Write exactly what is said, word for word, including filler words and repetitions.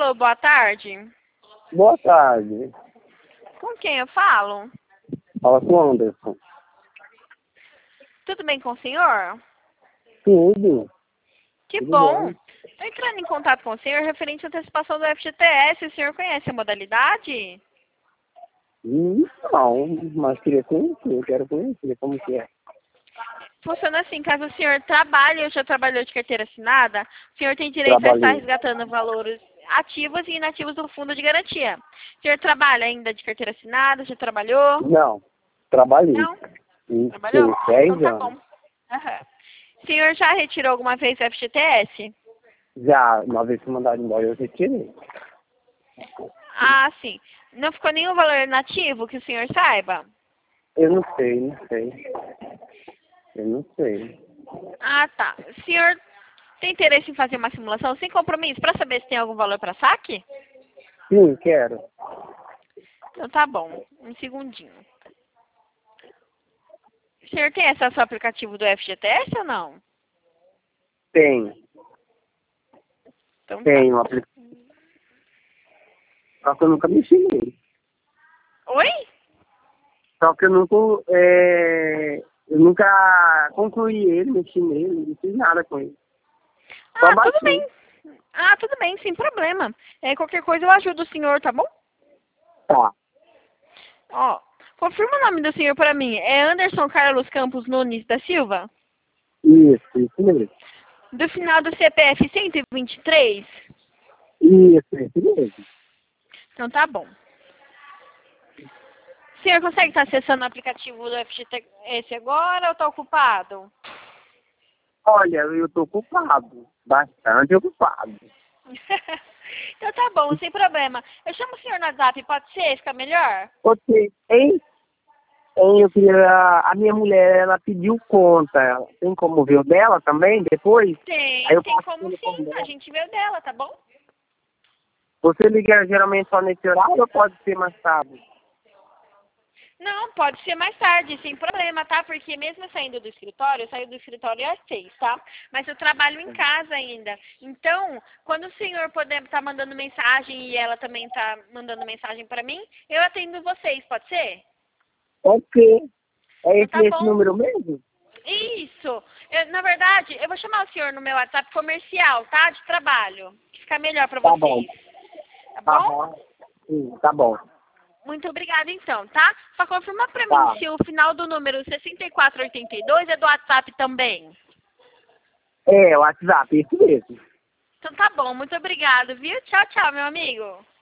Alô, boa tarde. Boa tarde. Com quem eu falo? Fala com o Anderson. Tudo bem com o senhor? Tudo. Que Tudo bom. bom. Estou entrando em contato com o senhor referente à antecipação do F G T S. O senhor conhece a modalidade? Hum, Não, mas queria conhecer, eu quero conhecer como que é. Funciona assim, caso o senhor trabalhe ou já trabalhou de carteira assinada, o senhor tem direito a estar Trabalhei. resgatando valores ativos e inativos do fundo de garantia. O senhor trabalha ainda de carteira assinada? Já trabalhou? Não, trabalhei. Não? Em Trabalhou? dez Então tá anos. bom. Aham. O senhor já retirou alguma vez o F G T S? Já, uma vez que mandaram embora, eu retirei. Ah, sim. Não ficou nenhum valor inativo que o senhor saiba? Eu não sei, não sei. Eu não sei. Ah, tá. O senhor tem interesse em fazer uma simulação sem compromisso para saber se tem algum valor para saque? Sim, quero. Então tá bom. Um segundinho. O senhor tem acesso ao aplicativo do F G T S ou não? Tem. Então tá. Tem um aplicativo. Só que eu nunca mexi nele. Oi? Só que eu nunca, é, eu nunca concluí ele, mexi nele, não fiz nada com ele. Só Ah, tudo baixei. bem. Ah, tudo bem, sem problema. É, qualquer coisa eu ajudo o senhor, tá bom? Tá. Ó, confirma o nome do senhor para mim. É Anderson Carlos Campos Nunes da Silva? Isso, isso mesmo. Do final do C P F cento e vinte e três? Isso, isso mesmo. Então tá bom. O senhor consegue estar acessando o aplicativo do F G T S agora ou tá ocupado? Olha, eu tô ocupado. Bastante ocupado. Então tá bom, sem problema. Eu chamo o senhor no WhatsApp, pode ser? Fica melhor? Ok. Hein? Hein, eu queria... A minha mulher, ela pediu conta. Tem como ver o dela também, depois? Tem, Aí eu tem passo o como telefone sim. A dela. gente vê o dela, tá bom? Você liga geralmente só nesse horário ou pode ser mais tarde? Não, pode ser mais tarde, sem problema, tá? Porque mesmo saindo do escritório, eu saio do escritório às seis, tá? Mas eu trabalho em casa ainda. Então, quando o senhor puder estar mandando mensagem e ela também tá mandando mensagem pra mim, eu atendo vocês, pode ser? Ok. É Então esse, tá esse bom. número mesmo? Isso. Eu, na verdade, eu vou chamar o senhor no meu WhatsApp comercial, tá? De trabalho. Que fica melhor pra Tá bom. vocês. Tá Tá bom? bom. Sim, tá bom. Muito obrigada, então, tá? Só confirma pra mim Tá. se o final do número sessenta e quatro oitenta e dois é do WhatsApp também. É, o WhatsApp, isso mesmo. Então tá bom, muito obrigada, viu? Tchau, tchau, meu amigo.